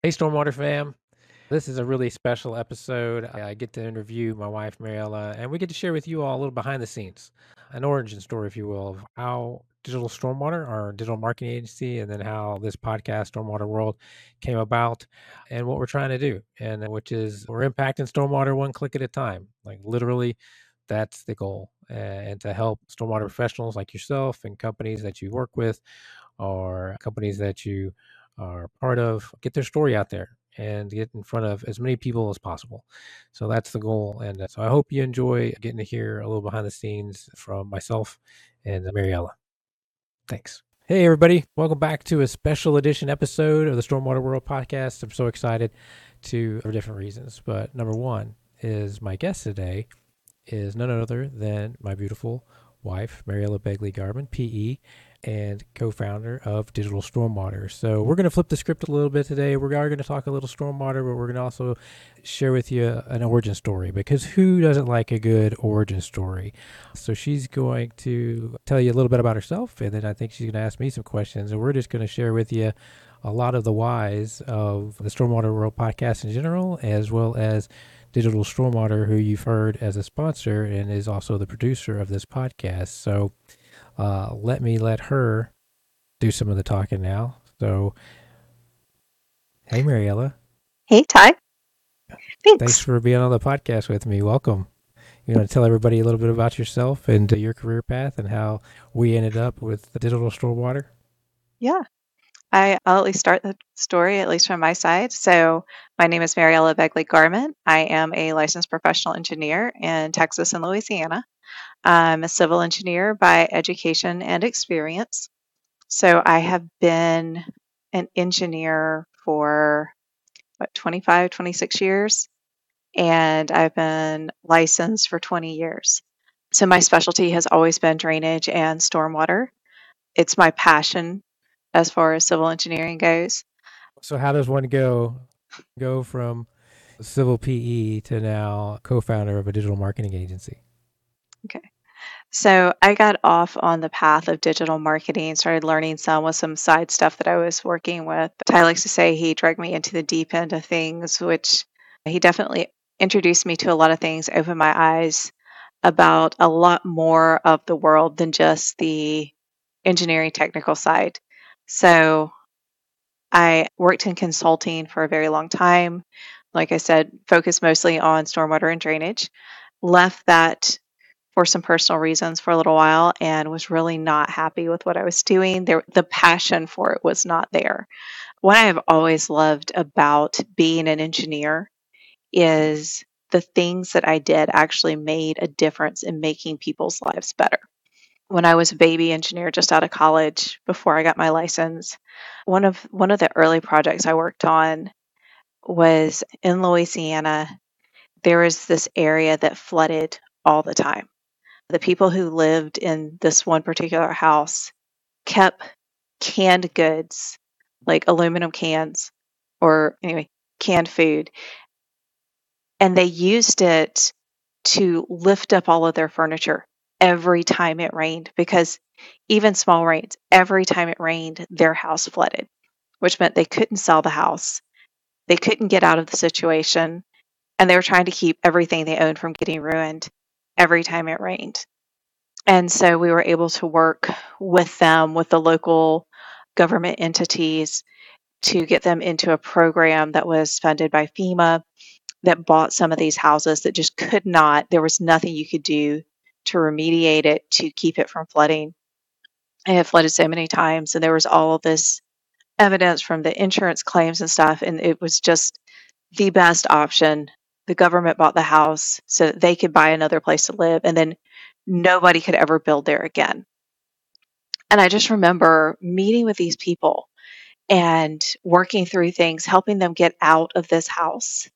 Hey, Stormwater fam. This is a really special episode. I get to interview my wife, Mariella, and we get to share with you all a little behind the scenes, an origin story, if you will, of how Digital Stormwater, our digital marketing agency, and then how this podcast, Stormwater World, came about and what we're trying to do. And which is we're impacting stormwater one click at a time. Like literally, that's the goal. And to help stormwater professionals like yourself and companies that you work with or companies that you are part of get their story out there and get in front of as many people as possible. So that's the goal. And so I hope you enjoy getting to hear a little behind the scenes from myself and Mariella. Thanks. Hey, everybody. Welcome back to a special edition episode of the Stormwater World podcast. I'm so excited for different reasons. But number one is my guest today is none other than my beautiful wife, Mariella Begley Garman, PE, and co-founder of Digital Stormwater. So we're going to flip the script a little bit today. We are going to talk a little stormwater, but we're going to also share with you an origin story, because who doesn't like a good origin story? So she's going to tell you a little bit about herself, and then I think she's going to ask me some questions, and we're just going to share with you a lot of the whys of the Stormwater World podcast in general, as well as Digital Stormwater, who you've heard as a sponsor and is also the producer of this podcast. So let her do some of the talking now. So, hey, Mariella. Hey, Ty. Thanks for being on the podcast with me. Welcome. You want to tell everybody a little bit about yourself and your career path and how we ended up with the Digital Stormwater? Yeah. I'll at least start the story, at least from my side. So my name is Mariella Begley Garman. I am a licensed professional engineer in Texas and Louisiana. I'm a civil engineer by education and experience. So I have been an engineer for 25, 26 years, and I've been licensed for 20 years. So my specialty has always been drainage and stormwater. It's my passion as far as civil engineering goes. So how does one go from civil PE to now co-founder of a digital marketing agency? Okay. So I got off on the path of digital marketing, started learning some with some side stuff that I was working with. Ty likes to say he dragged me into the deep end of things, which he definitely introduced me to a lot of things, opened my eyes about a lot more of the world than just the engineering technical side. So I worked in consulting for a very long time. Like I said, focused mostly on stormwater and drainage. Left that for some personal reasons for a little while and was really not happy with what I was doing. The passion for it was not there. What I have always loved about being an engineer is the things that I did actually made a difference in making people's lives better. When I was a baby engineer just out of college before I got my license, one of the early projects I worked on was in Louisiana. There was this area that flooded all the time. The people who lived in this one particular house kept canned goods, like aluminum cans or anyway, canned food, and they used it to lift up all of their furniture every time it rained, because even small rains, every time it rained, their house flooded, which meant they couldn't sell the house. They couldn't get out of the situation, and they were trying to keep everything they owned from getting ruined every time it rained. And so we were able to work with them, with the local government entities, to get them into a program that was funded by FEMA that bought some of these houses that just could not, there was nothing you could do to remediate it, to keep it from flooding. It had flooded so many times, and there was all of this evidence from the insurance claims and stuff, and it was just the best option. The government bought the house so that they could buy another place to live, and then nobody could ever build there again. And I just remember meeting with these people and working through things, helping them get out of this house,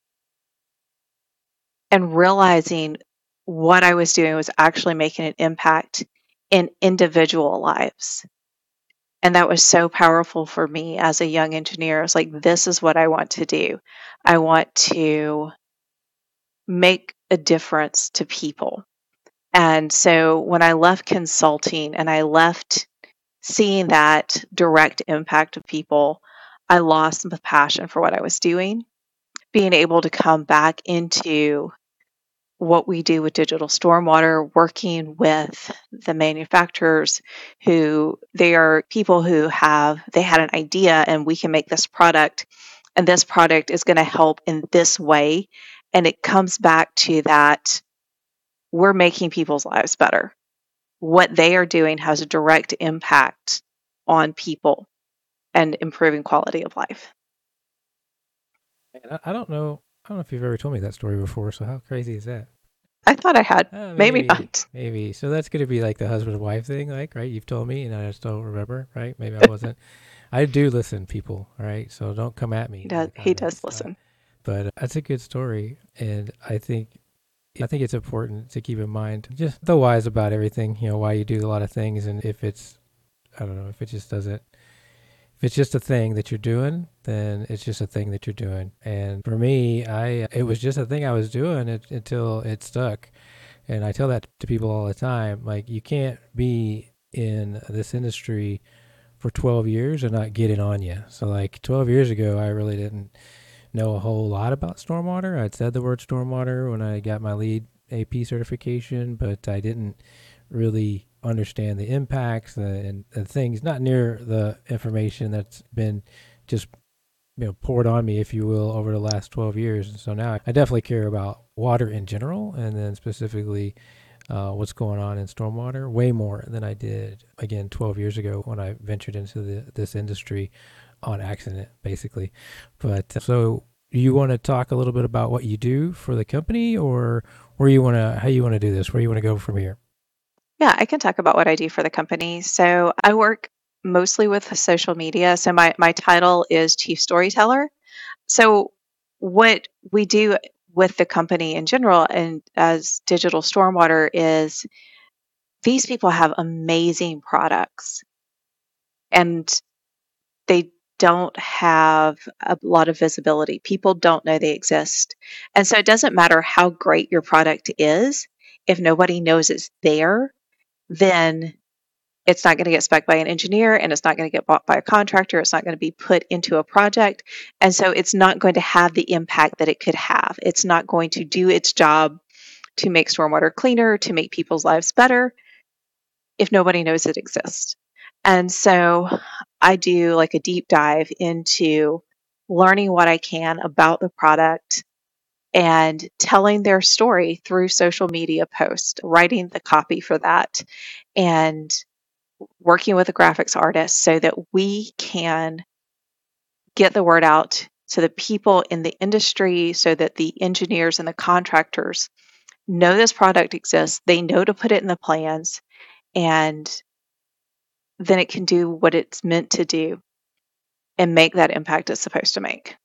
and realizing what I was doing was actually making an impact in individual lives. And that was so powerful for me as a young engineer. I was like, this is what I want to do. I want to make a difference to people. And so when I left consulting and I left seeing that direct impact of people, I lost the passion for what I was doing. Being able to come back into what we do with digital stormwater, working with the manufacturers who they are people who they had an idea and we can make this product and this product is going to help in this way. And it comes back to that we're making people's lives better. What they are doing has a direct impact on people and improving quality of life. And I don't know if you've ever told me that story before. So how crazy is that? I thought I had, maybe Maybe, not. maybe. So that's going to be like the husband and wife thing, like, right? You've told me, and I just don't remember, right? Maybe I wasn't. I do listen, people, all right? So don't come at me in the He does comments. listen. But that's a good story, and I think it's important to keep in mind just the whys about everything. You know, why you do a lot of things, and if it's, I don't know, if it just doesn't. If it's just a thing that you're doing, then it's just a thing that you're doing. And for me, it was just a thing I was doing until it stuck. And I tell that to people all the time. Like, you can't be in this industry for 12 years and not get it on you. So, like, 12 years ago, I really didn't know a whole lot about stormwater. I'd said the word stormwater when I got my lead AP certification, but I didn't really understand the impacts and things, not near the information that's been just poured on me, if you will, over the last 12 years. And so now I definitely care about water in general, and then specifically what's going on in stormwater way more than I did, again, 12 years ago when I ventured into this industry on accident, basically. But so you want to talk a little bit about what you do for the company, or how you want to do this, where you want to go from here? Yeah, I can talk about what I do for the company. So I work mostly with social media. So my title is Chief Storyteller. So what we do with the company in general and as Digital Stormwater is these people have amazing products and they don't have a lot of visibility. People don't know they exist. And so it doesn't matter how great your product is, if nobody knows it's there, then it's not going to get spec'd by an engineer and it's not going to get bought by a contractor. It's not going to be put into a project. And so it's not going to have the impact that it could have. It's not going to do its job to make stormwater cleaner, to make people's lives better if nobody knows it exists. And so I do like a deep dive into learning what I can about the product and telling their story through social media posts, writing the copy for that, and working with a graphics artist so that we can get the word out to the people in the industry so that the engineers and the contractors know this product exists, they know to put it in the plans, and then it can do what it's meant to do and make that impact it's supposed to make.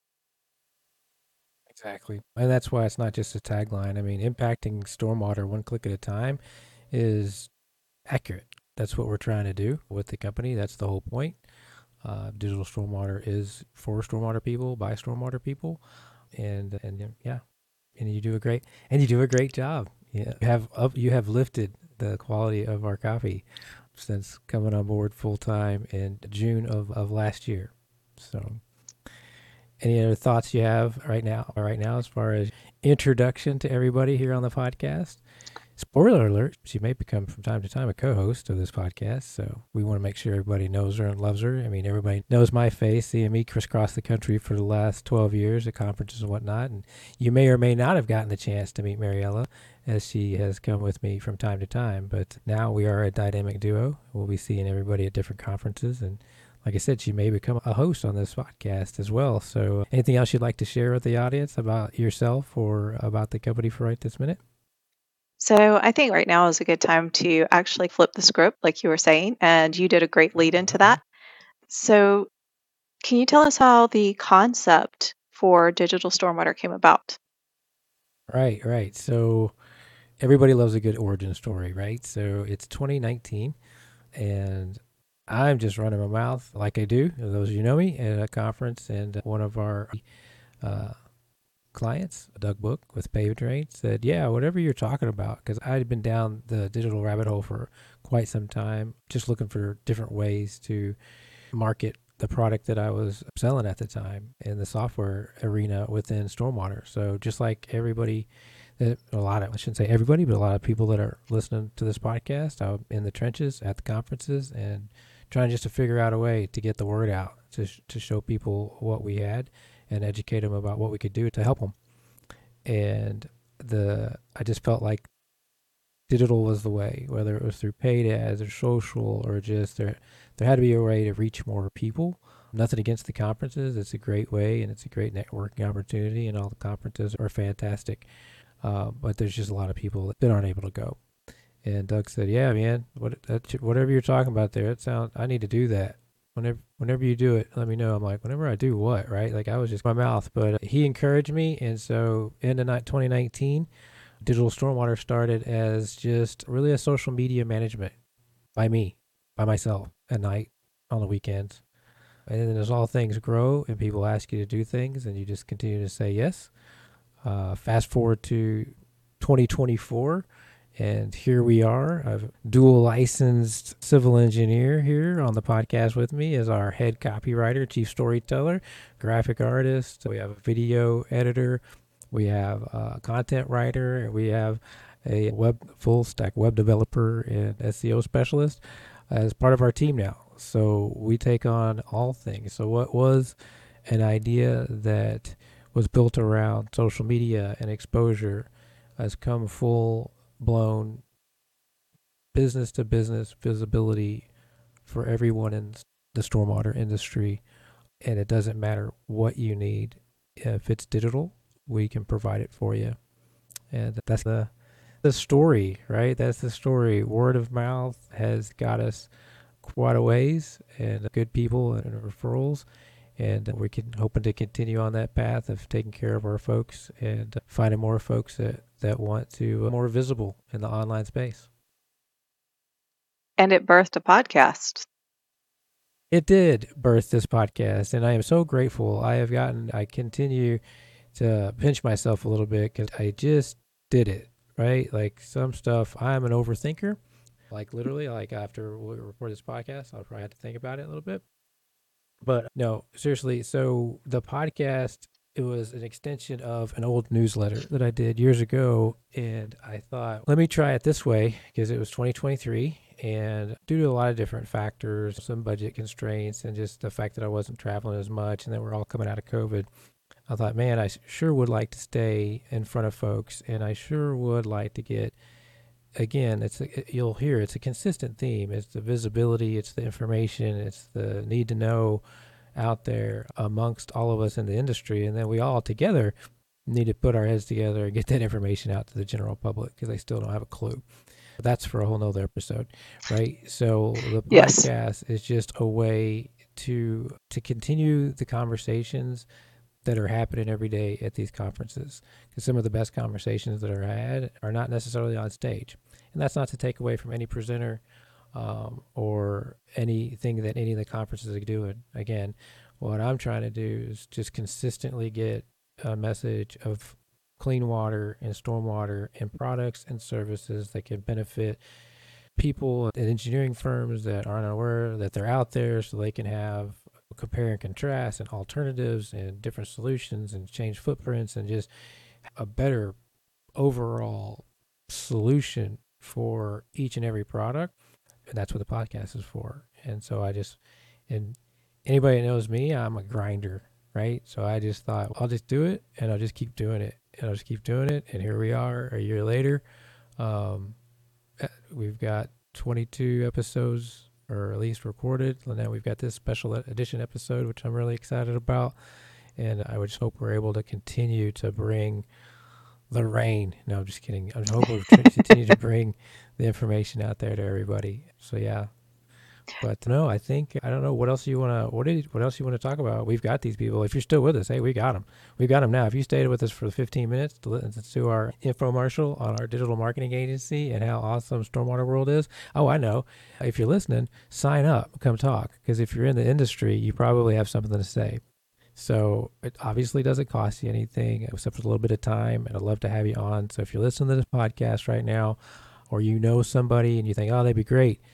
Exactly. And that's why it's not just a tagline. I mean, impacting stormwater one click at a time is accurate. That's what we're trying to do with the company. That's the whole point. Digital stormwater is for stormwater people, by stormwater people, and yeah, and you do a great job. Yeah, you have lifted the quality of our coffee since coming on board full time in June of last year. So, any other thoughts you have right now? Right now, as far as introduction to everybody here on the podcast. Spoiler alert, she may become from time to time a co-host of this podcast, so we want to make sure everybody knows her and loves her. I mean, everybody knows my face, seeing me crisscross the country for the last 12 years at conferences and whatnot, and you may or may not have gotten the chance to meet Mariella, as she has come with me from time to time, but now we are a dynamic duo. We'll be seeing everybody at different conferences, and like I said, she may become a host on this podcast as well. So anything else you'd like to share with the audience about yourself or about the company for right this minute? So I think right now is a good time to actually flip the script, like you were saying, and you did a great lead into Okay. that. So can you tell us how the concept for digital stormwater came about? Right, right. So everybody loves a good origin story, right? So it's 2019, and I'm just running my mouth like I do. Those of you know me at a conference, and one of our uh, clients, Doug Book with Paved Rain, said, "Yeah, whatever you're talking about," because I'd been down the digital rabbit hole for quite some time, just looking for different ways to market the product that I was selling at the time in the software arena within Stormwater. So just like everybody, I shouldn't say everybody, but a lot of people that are listening to this podcast, I'm in the trenches at the conferences and trying just to figure out a way to get the word out, to show people what we had and educate them about what we could do to help them. And I just felt like digital was the way, whether it was through paid ads or social, or just there had to be a way to reach more people. Nothing against the conferences. It's a great way, and it's a great networking opportunity, and all the conferences are fantastic. But there's just a lot of people that aren't able to go. And Doug said, yeah, man, whatever you're talking about there, I need to do that. Whenever you do it, let me know. I'm like, whenever I do what, right? Like, I was just my mouth, but he encouraged me. And so in 2019, Digital Stormwater started as just really a social media management by myself at night, on the weekends. And then as all things grow and people ask you to do things and you just continue to say yes. Fast forward to 2024, and here we are. I've dual licensed civil engineer here on the podcast with me as our head copywriter, chief storyteller, graphic artist. We have a video editor. We have a content writer. And we have a full stack web developer and SEO specialist as part of our team now. So we take on all things. So what was an idea that was built around social media and exposure has come full-blown business-to-business visibility for everyone in the stormwater industry. And it doesn't matter what you need. If it's digital, we can provide it for you. And that's the story, right? That's the story. Word of mouth has got us quite a ways, and good people and referrals. And we're hoping to continue on that path of taking care of our folks and finding more folks that want to more visible in the online space. And it birthed a podcast. It did birth this podcast, and I am so grateful. I continue to pinch myself a little bit because I just did it, right? Like some stuff, I'm an overthinker. Like literally, like after we record this podcast, I'll probably have to think about it a little bit. But no, seriously. So the podcast, it was an extension of an old newsletter that I did years ago. And I thought, let me try it this way because it was 2023. And due to a lot of different factors, some budget constraints, and just the fact that I wasn't traveling as much and then we're all coming out of COVID, I thought, man, I sure would like to stay in front of folks. And I sure would like to get, again, you'll hear it's a consistent theme. It's the visibility, it's the information, it's the need to know out there amongst all of us in the industry. And then we all together need to put our heads together and get that information out to the general public because they still don't have a clue. That's for a whole nother episode, right? So the podcast is just a way to continue the conversations that are happening every day at these conferences, because some of the best conversations that are had are not necessarily on stage. And that's not to take away from any presenter or anything that any of the conferences are doing. Again, what I'm trying to do is just consistently get a message of clean water and stormwater and products and services that can benefit people and engineering firms that aren't aware that they're out there, so they can have compare and contrast and alternatives and different solutions and change footprints and just a better overall solution for each and every product. And that's what the podcast is for. And so and anybody that knows me, I'm a grinder, right? So I just thought, I'll just do it and I'll just keep doing it and I'll just keep doing it. And here we are a year later. We've got 22 episodes, or at least recorded. And now we've got this special edition episode, which I'm really excited about. And I would just hope we're able to continue to bring the rain. No, I'm just kidding. I hope we'll continue to bring the information out there to everybody. So yeah. But no, I don't know what else you want to talk about. We've got these people. If you're still with us, hey, we got them. We got them now. If you stayed with us for 15 minutes to listen to our infomercial on our digital marketing agency and how awesome Stormwater World is, oh, I know. If you're listening, sign up, come talk. Because if you're in the industry, you probably have something to say. So it obviously doesn't cost you anything except for a little bit of time, and I'd love to have you on. So if you're listening to this podcast right now, or you know somebody and you think, oh, they'd be great,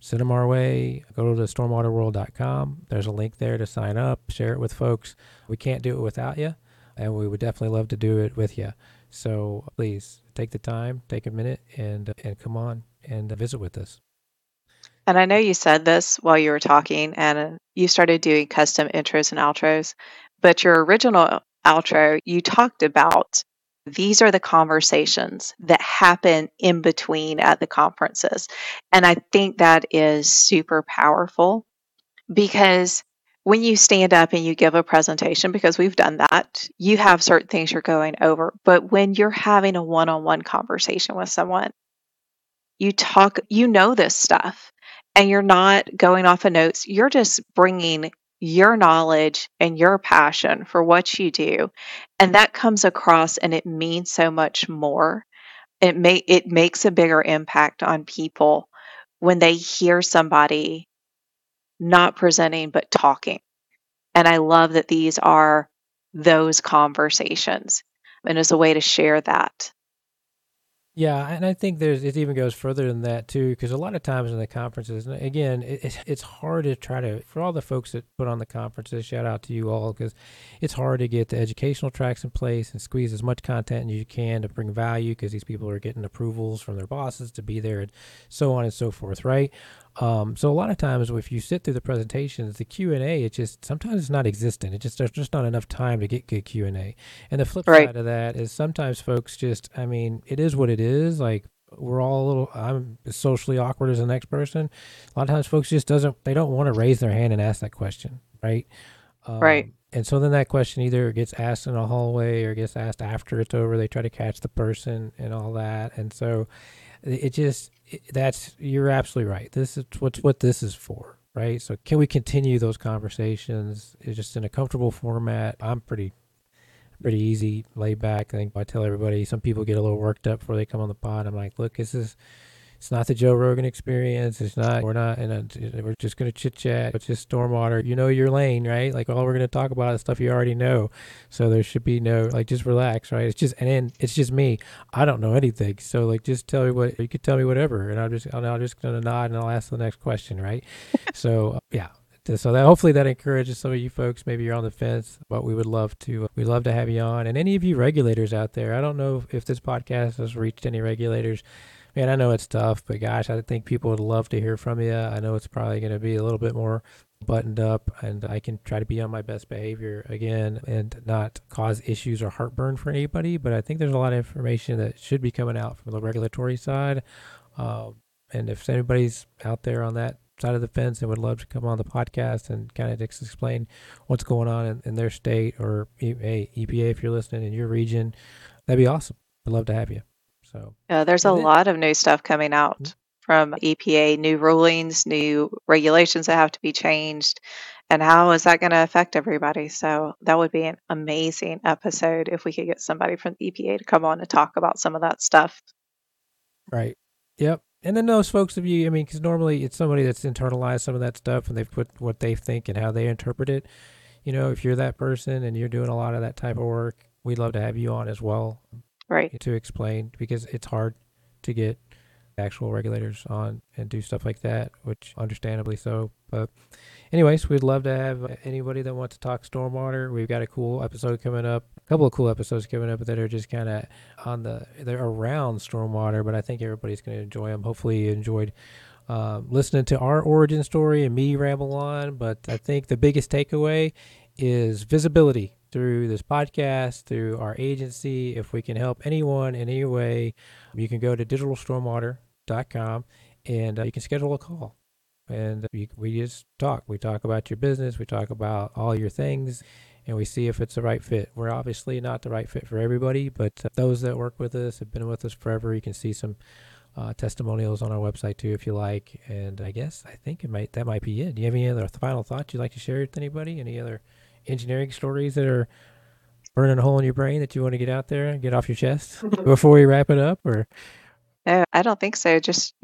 send them our way. Go to stormwaterworld.com. There's a link there to sign up, share it with folks. We can't do it without you, and we would definitely love to do it with you. So please take the time, take a minute, and come on and visit with us. And I know you said this while you were talking, and you started doing custom intros and outros, but your original outro, you talked about these are the conversations that happen in between at the conferences. And I think that is super powerful because when you stand up and you give a presentation, because we've done that, you have certain things you're going over. But when you're having a one on one conversation with someone, you talk, you know this stuff, and you're not going off of notes. You're just bringing your knowledge and your passion for what you do. And that comes across and it means so much more. It makes a bigger impact on people when they hear somebody not presenting but talking. And I love that these are those conversations and as a way to share that. Yeah, and I think it even goes further than that too, because a lot of times in the conferences, and again, it's hard to try to for all the folks that put on the conferences. Shout out to you all because it's hard to get the educational tracks in place and squeeze as much content as you can to bring value because these people are getting approvals from their bosses to be there and so on and so forth, right? So a lot of times, if you sit through the presentations, the Q&A, it just sometimes it's not existent. There's just not enough time to get good Q&A. And the flip Right, side of that is sometimes folks just, I mean, it is what it is. Like we're all a little, I'm as socially awkward as the next person. A lot of times folks just they don't want to raise their hand and ask that question, right? right. And so then that question either gets asked in a hallway or gets asked after it's over. They try to catch the person and all that. And so that's, you're absolutely right. This is what this is for, right? So can we continue those conversations just in a comfortable format? I'm pretty easy, laid back. I think I tell everybody, some people get a little worked up before they come on the pod. I'm like, look, it's not the Joe Rogan experience. We're not we're just going to chit chat. It's just stormwater. You know your lane, right? Like all we're going to talk about is stuff you already know. So there should be no, like, just relax, right? And then it's just me. I don't know anything. So like, just tell me you could tell me whatever. And I'm just going to nod and I'll ask the next question, right? So yeah. So that hopefully that encourages some of you folks. Maybe you're on the fence, but we'd love to have you on. And any of you regulators out there, I don't know if this podcast has reached any regulators. Man, I know it's tough, but gosh, I think people would love to hear from you. I know it's probably going to be a little bit more buttoned up, and I can try to be on my best behavior again and not cause issues or heartburn for anybody. But I think there's a lot of information that should be coming out from the regulatory side. And if anybody's out there on that side of the fence and would love to come on the podcast and kind of just explain what's going on in their state or hey, EPA, if you're listening in your region, that'd be awesome. I'd love to have you. So, There's a and then, lot of new stuff coming out from EPA, new rulings, new regulations that have to be changed. And how is that going to affect everybody? So that would be an amazing episode if we could get somebody from the EPA to come on and talk about some of that stuff. right. Yep. And then those folks of you, I mean, because normally it's somebody that's internalized some of that stuff and they've put what they think and how they interpret it. You know, if you're that person and you're doing a lot of that type of work, we'd love to have you on as well Right. to explain because it's hard to get actual regulators on and do stuff like that, which understandably so. But anyways, we'd love to have anybody that wants to talk stormwater. We've got a cool episode coming up, a couple of cool episodes coming up that are just kind of they're around stormwater, but I think everybody's going to enjoy them. Hopefully you enjoyed listening to our origin story and me ramble on. But I think the biggest takeaway is visibility through this podcast, through our agency. If we can help anyone in any way, you can go to digitalstormwater.com and you can schedule a call. And we just talk. We talk about your business. We talk about all your things, and we see if it's the right fit. We're obviously not the right fit for everybody, but those that work with us have been with us forever. You can see some testimonials on our website too, if you like. And I think that might be it. Do you have any other final thoughts you'd like to share with anybody? Any other engineering stories that are burning a hole in your brain that you want to get out there and get off your chest before we wrap it up? Or No, I don't think so. Just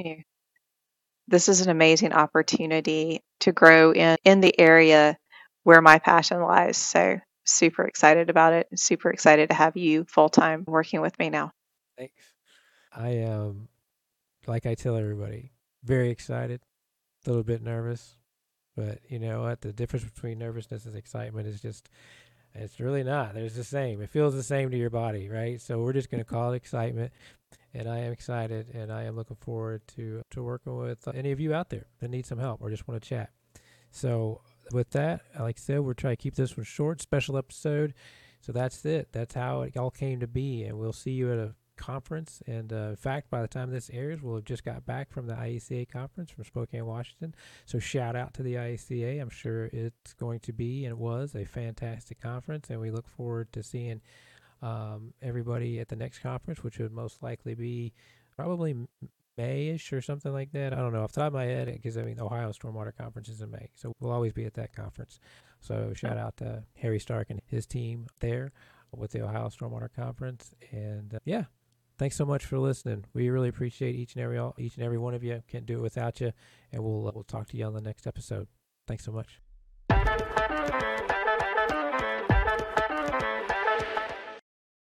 this is an amazing opportunity to grow in the area where my passion lies. So super excited about it. Super excited to have you full time working with me now. thanks. I am, like I tell everybody, very excited. a little bit nervous, but you know what? The difference between nervousness and excitement is just, it's really not. There's the same. It feels the same to your body, right? So we're just going to call it excitement. And I am excited, and I am looking forward to working with any of you out there that need some help or just want to chat. So with that, like I said, we're trying to keep this one short, special episode. So that's it. That's how it all came to be, and we'll see you at a conference. And in fact, by the time this airs, we'll have just got back from the IACA conference from Spokane, Washington. So shout out to the IACA. I'm sure it's going to be and it was a fantastic conference, and we look forward to seeing everybody at the next conference, which would most likely be probably May-ish or something like that. I don't know off the top of my head, because I mean the Ohio Stormwater Conference is in May, so we'll always be at that conference. So shout out to Harry Stark and his team there with the Ohio Stormwater Conference, and yeah, thanks so much for listening. We really appreciate each and every one of you. Can't do it without you, and we'll talk to you on the next episode. Thanks so much.